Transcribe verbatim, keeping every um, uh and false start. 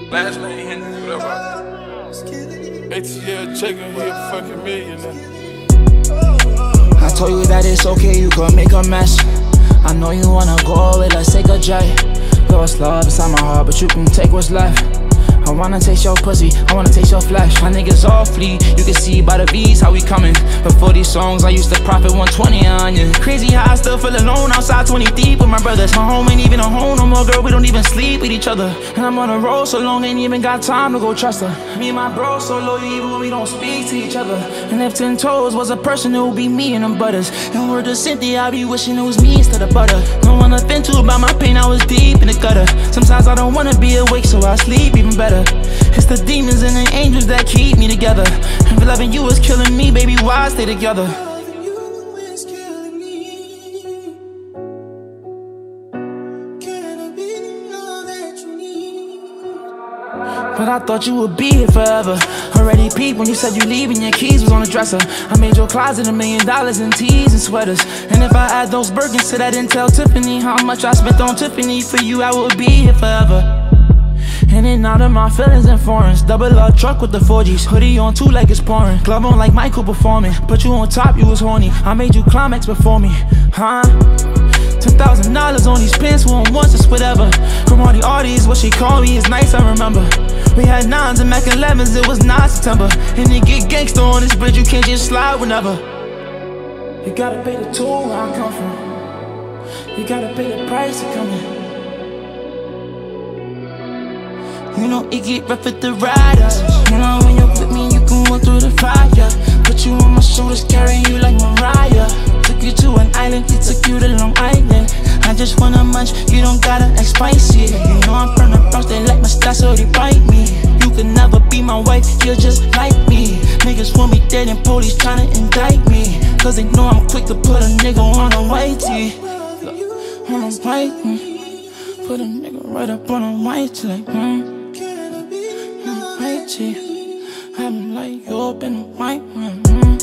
Last name Henry, whatever. A T L Jacob, he a fucking millionaire. I told you that it's okay, you could make a mess. I know you wanna go away, let's take a jet. Though it's love inside my heart, but you can take what's left. I wanna taste your pussy, I wanna taste your flesh. My niggas all flee, you can see by the V's how we coming. Before these songs, I used to profit one twenty on you. Crazy how I still feel alone outside twenty deep with my brothers. My home ain't even a home no more, girl, we don't even sleep with each other. And I'm on a road so long, ain't even got time to go trust her. Me and my bro so low, even when we don't speak to each other. And if ten toes was a person, it would be me and them brothers. And word to Cynthia, I be wishing it was me instead of butter. No one to vent to about my pain, I was deep in the gutter. Sometimes I don't wanna be awake, so I sleep even better. It's the demons and the angels that keep me together. If loving you is killing me, baby, why stay together? Loving you is killing me. Can I be all that you need? But I thought you would be here forever. Already peeped when you said you leaving, your keys was on the dresser. I made your closet a million dollars in tees and sweaters. And if I add those Birkins to that, didn't tell Tiffany how much I spent on Tiffany. For you, I would be here forever. In and out of my feelings and foreigns. Double R truck with the four Gs. Hoodie on too like it's pouring. Glove on like Michael performing. Put you on top, you was horny. I made you climax before me, huh? Ten thousand dollars on these pants, we on once, it's whatever. Karate Artie is what she called me, it's nice, I remember. We had nines and Mac elevens, it was not September. And it get gangster on this bridge, you can't just slide whenever. You gotta pay the toll where I come from. You gotta pay the price to come in. You know it get rough at the riders. You know when you're with me, you can walk through the fire. Put you on my shoulders, carrying you like Mariah. Took you to an island, he took you to Long Island. I just wanna munch, you don't gotta act spicy. You know I'm from the Bronx, they like my style, so they bite me. You can never be my wife, you're just like me. Niggas want me dead and police tryna indict me. Cause they know I'm quick to put a nigga on a white tee. Look, on a white tee. Put a nigga right up on a white tee, like, hmm. I'm like you up in the white room.